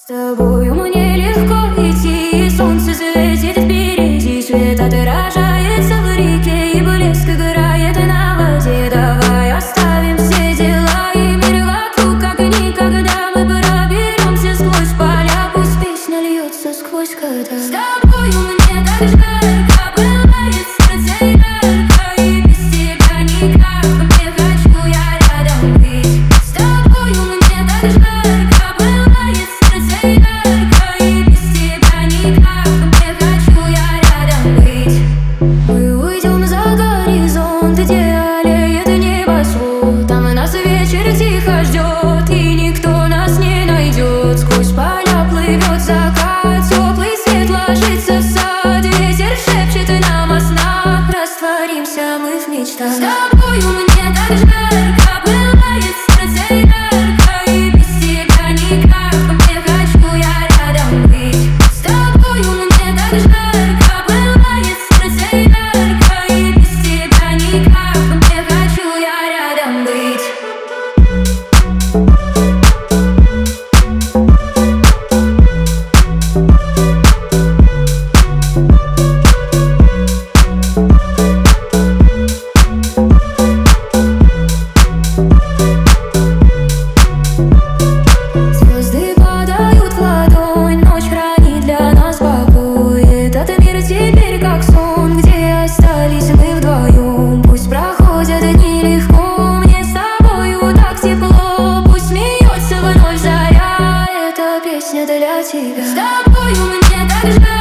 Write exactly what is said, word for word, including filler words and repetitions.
С тобою мне легко идти, солнце светит впереди, свет отражается в реке, и блеск играет на воде. Давай оставим все дела и мир вокруг, как никогда. Мы проберемся сквозь поля, пусть песня льется сквозь года. С тобою мне так жарко, бывает сердце ярко, и без тебя никак. Не хочу я рядом быть. С тобою мне так жарко, бывает сердце ярко, и без тебя никак. Не хочу я рядом быть. Мы уйдем за горизонт, где аллеет небосвод. Там нас вечер тихо ждет, и никто нас не найдет. Сквозь поля плывет закат, теплый свет ложится в сад. Ветер шепчет нам о снах, растворимся мы в мечтах. С тобою мне так жарко, бывает сердце ярко, и без тебя никак. Не хочу я рядом быть. С тобою мне так жарко, бывает сердце ярко, и без тебя никак. Не хочу я рядом быть. Звезды падают в ладонь, ночь хранит для нас покой. Этот мир теперь как сон, где остались мы вдвоем. Пусть проходят дни легко, мне с тобою так тепло. Пусть смеется вновь заря, эта песня для тебя. С тобою мне так жаль.